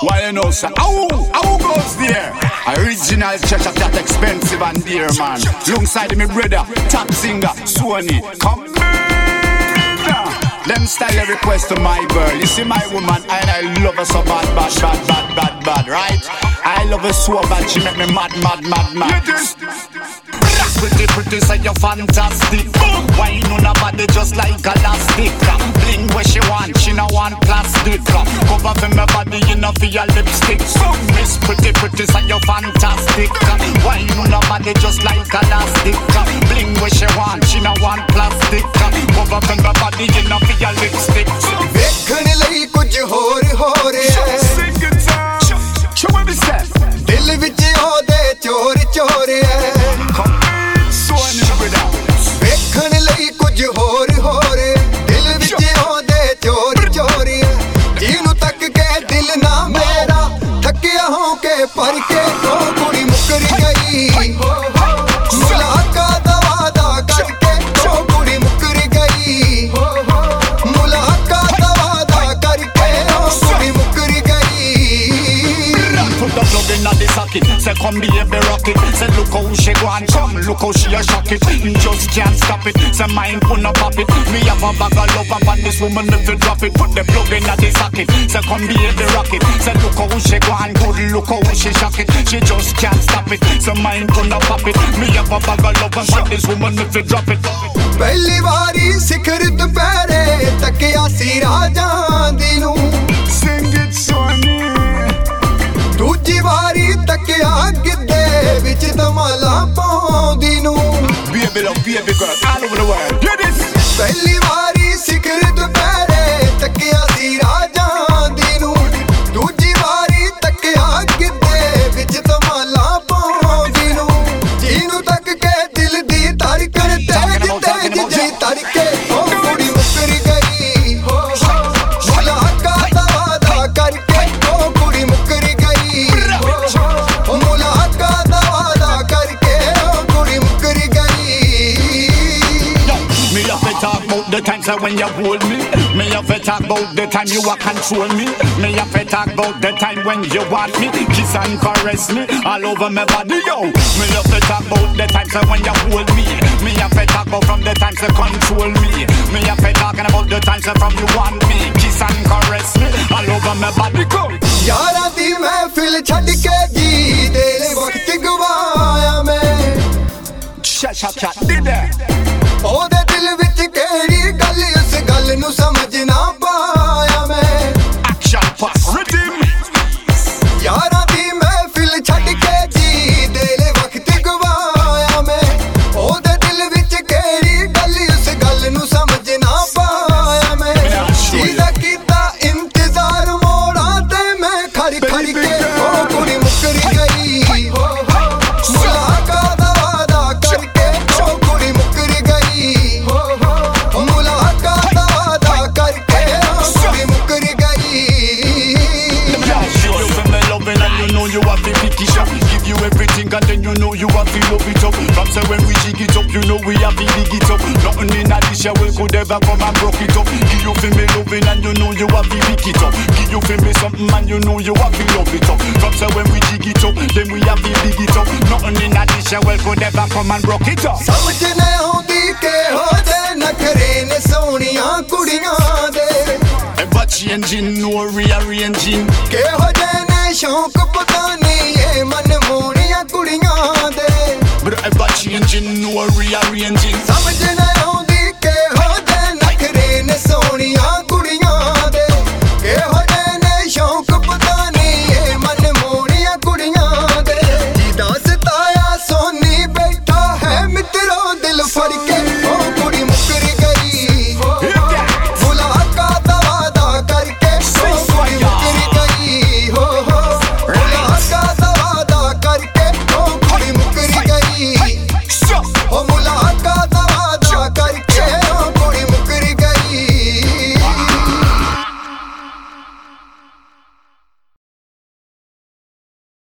Why you know, sir? How goes there? Original Cheshire Cat, expensive and dear, man. Alongside me brother, top singer, Sony. Come them style request to my girl. You see my woman and I love her so bad, right? I love her so bad, she make me mad. Pretty, say you're fantastic. Wine on her body just like elastic. Bling where she want, she no want plastic. Cover for my body, you know for your lipstick. Miss pretty, say you're fantastic. Wine on her body just like elastic. Bling where she want, she no want plastic. Cover for my body, you know for your lipstick. देखने लई कुछ होर Sing it out. Show me the step. दिल विच ओदे चोर है देखने लई कुछ होर दिल विच ओदे चोर है जिन्नू तक के दिल ना मेरा थकिया हो के पर के तो कुड़ी मुकर गई मुलाकात वादा करके तो कुड़ी मुकर गई मुलाकात वादा करके तो कुड़ी मुकर गई Put the plug in the socket. Say come baby rock it. Say look how she go and come. Look how she a shock it. You just can't stop it. Say mind put no pop it. Me have a bag of love and this woman if you drop it. Put the plug in the socket. Say come baby rock it. Say look how she go and good. Look how she shock it. She just can't stop it. Say mind put no pop it. Me have a bag of love and this woman if you drop it. पहली बारी शिखर दुपहरे तकिया सी राजा Dinu Sing it Sonny. दूजी बारी तकिया गिद्दे विच धमाला पाउंदी नू Baby love, baby girl, all over the world. Hear this. पहली बारी शिखर दुपहरे तकिया सी राजा दिनू दूजी बारी तकिया गिद्दे विच धमाला पाउंदी नू जिन्नू तक के दिल दी धड़कन तेज धड़के ओ कुड़ी मुकर गई मुलाकात वादा करके ओ कुड़ी मुकर गई मुलाकात वादा करके ओ कुड़ी मुकर गई Me have to talk about the times when you hold me. Me have to talk about the time you a control me. Me have to talk about the time when you want me, kiss and caress me all over my body, yo. Me have to talk about the times when you hold me. Me have to talk about from the times you control me. Me have to talking about the times from you want me, kiss and caress me all over my body, go. यारा दी महफिल छड़ के जी तेरे वक्त गवाया मैं Shut, did that. ओदे दिल विच केड़ी गल उस गल नू समझ ना पाया मैं Action pass, rhythm. यारा दी महफिल छड़ के जी तेरे वक्त गवाया मैं ओदे दिल विच केड़ी गल उस गल नू समझ ना पाया मैं सीधा कीता इंतजार मोड़ा ते मैं खड़ के ओ कुड़ी मुकर गई मुलाकात वादा करके ओ कुड़ी मुकर गई मुलाकात वादा करके ओ कुड़ी मुकर गई You feel me loving and you know you have to pick it up. Give you everything and then you know you have to love it up. From say when we jig it up, you know we have to dig it up. Nothing in this year will could ever come and broke it up. Give you feel me loving and you know you have to pick it up. Give you feel me something and you know you have to love it up. From say when we jig it up, then we have to dig it up. Nothing in this year will could ever come and broke it up. समझ न आउंदी के हो दे नखरे ने सोहणियां कुड़ियां दे Ever changing, no rearranging. के हो जाने शौक पता नहीं ये मन मोहणियां कुड़ियां दे But ever changing, no rearranging. समझ न